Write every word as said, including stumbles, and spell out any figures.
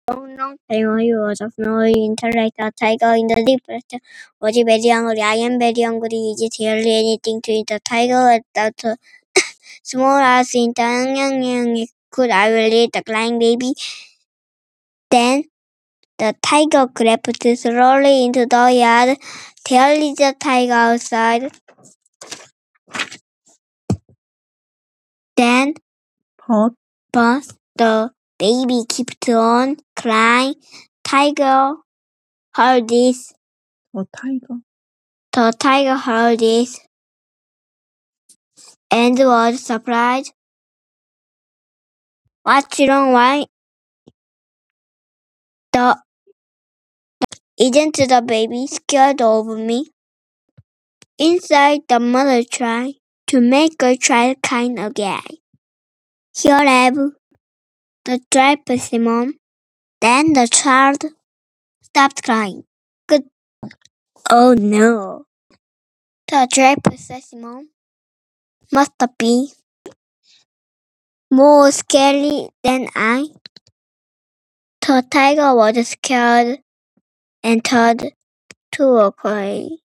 long, long time he was of no intellect. A tiger in the deep forest was very hungry. I am very hungry. Is it really anything to eat? The tiger that uh, small as in could I will eat the crying baby? Then the tiger crept slowly into the yard. There is the tiger outside. Then But but the baby kept on crying. Tiger heard this. the tiger The tiger heard this and was surprised. What's wrong? Why the isn't the baby scared of me? Inside, the mother tried to make her child kind again. Here, have the tried Mom. Then the child stopped crying. Good. Oh no! The tried Mom must be more scary than I. The tiger was scared and turned to a cry.